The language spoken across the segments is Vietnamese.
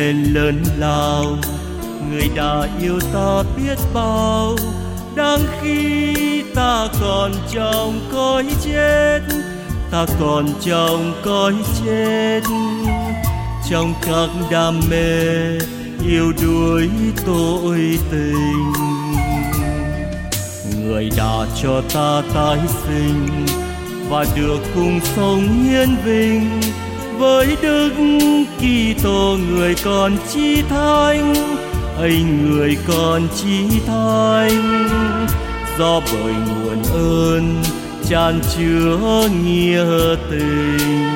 nên lớn lao. Người đã yêu ta biết bao, đang khi ta còn trong cõi chết, ta còn trong cõi chết. Trong các đam mê yêu đuối tội tình, người đã cho ta tái sinh và được cùng sống hiển vinh với Đức Kitô người con chí thánh. Ấy người con chí thánh, do bởi nguồn ơn tràn chứa nghĩa tình.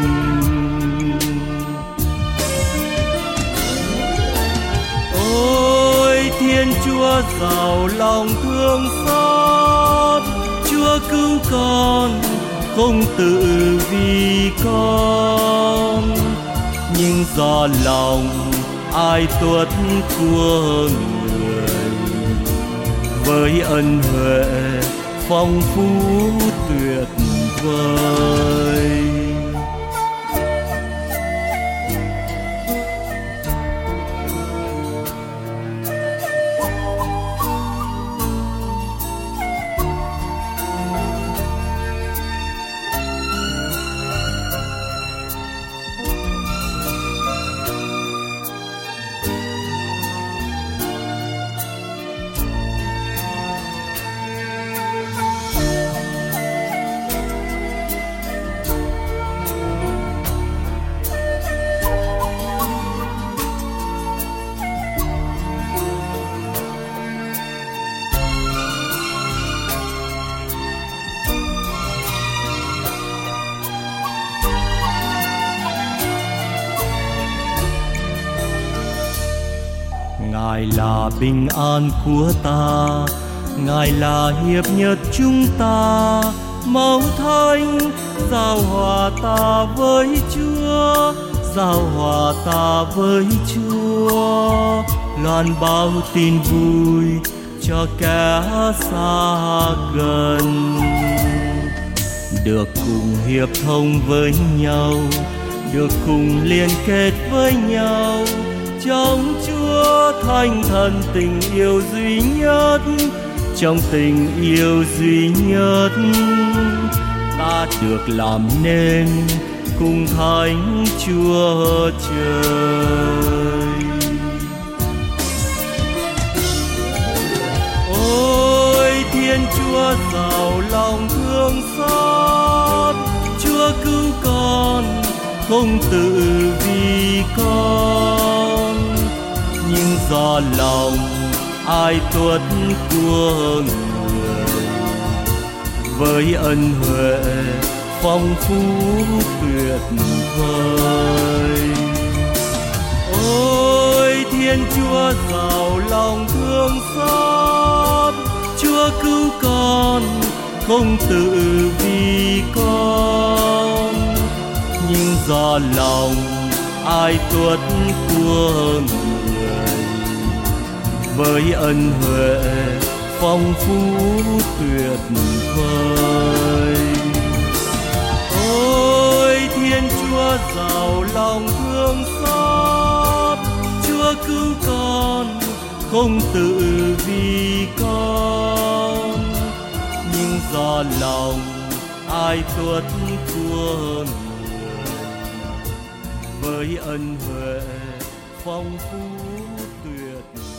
Ôi Thiên Chúa giàu lòng thương xót, Chúa cứu con không tự vì con, nhưng do lòng ai tuất của người, với ân huệ phong phú tuyệt vời. Ngài là bình an của ta, Ngài là hiệp nhất chúng ta. Máu Thánh giao hòa ta với Chúa, giao hòa ta với Chúa. Loan báo tin vui cho kẻ xa gần, được cùng hiệp thông với nhau, được cùng liên kết với nhau trong Chúa Thánh Thần tình yêu duy nhất. Trong tình yêu duy nhất, ta được làm nên cùng Thánh Chúa Trời. Ôi Thiên Chúa giàu lòng thương xót, Chúa cứu con không tự vì con, nhưng do lòng ai tuất của người, với ân huệ phong phú tuyệt vời. Ôi Thiên Chúa giàu lòng thương xót, Chúa cứu con không tự vì con, nhưng do lòng ai tuất của người, với ân huệ phong phú tuyệt vời. Ôi Thiên Chúa giàu lòng thương xót, Chúa cứu con không tự vì con, nhưng do lòng ai tuất của người, với ân huệ phong phú tuyệt